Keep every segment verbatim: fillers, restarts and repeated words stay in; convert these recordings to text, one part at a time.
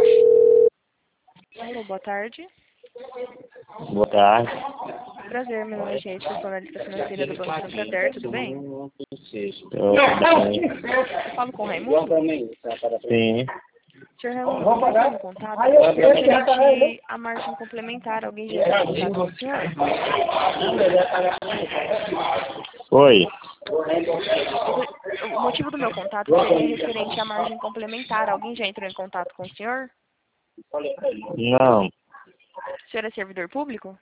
Alô, boa tarde. Boa tarde. Prazer, meu nome é Gente, sou analista financeira do Banco Santander, tudo bem? Eu, bem. Eu falo com o Raimundo? Sim. senhor Raimundo, eu estou entrando em contato referente à margem complementar. Alguém já entrou em contato com o senhor? Oi. O motivo do meu contato seria referente à margem complementar. Alguém já entrou em contato com o senhor? Não. O senhor é servidor público?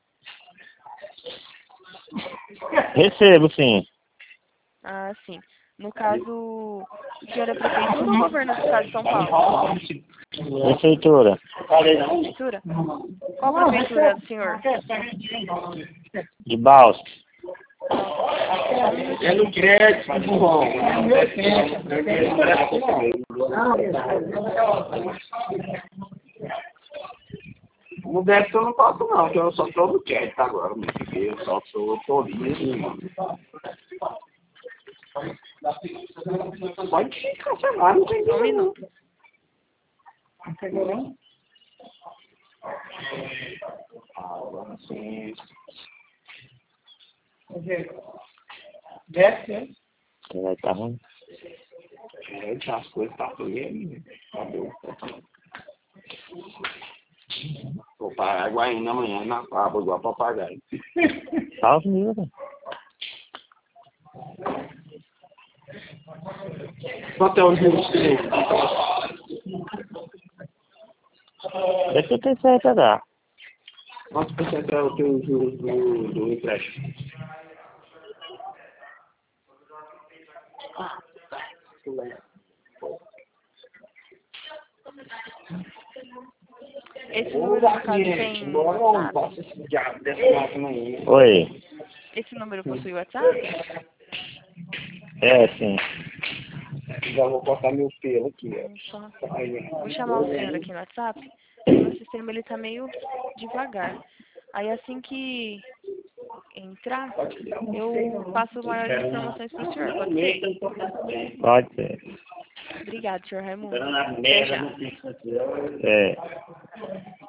Recebo, sim. Ah, sim. No caso, o senhor é prefeitura ou governo do estado de São Paulo? Prefeitura. Prefeitura? Qual prefeitura do senhor? De Balsas. Só um minutinho. É no crédito, bom. No débito eu não posso não, porque eu só estou no crédito agora, meu filho. Eu só sou tolinho. Pode cancelar, não tem Só um problema. minuto. Não pegou não? Agora sim. Desce, né? Vai estar ruim. É, as coisas estão ruins. Vou para água ainda amanhã na fábrica, igual papagaio. Salve, mesmo. Quanto é o juros seu? Deixa eu ter certo a dar. Quanto por cento é o teu juros do, do empréstimo? Esse número, no caso, tem WhatsApp? Oi. Esse número possui WhatsApp? É, sim. Já vou cortar meu pelo aqui, ó. Hum, só. Vou chamar o senhor aqui no WhatsApp. O meu sistema ele tá meio devagar. Aí assim que entrar, eu passo maiores informações para o senhor, pode ser? Pode ser. Obrigado, senhor Raimundo. Até já. É.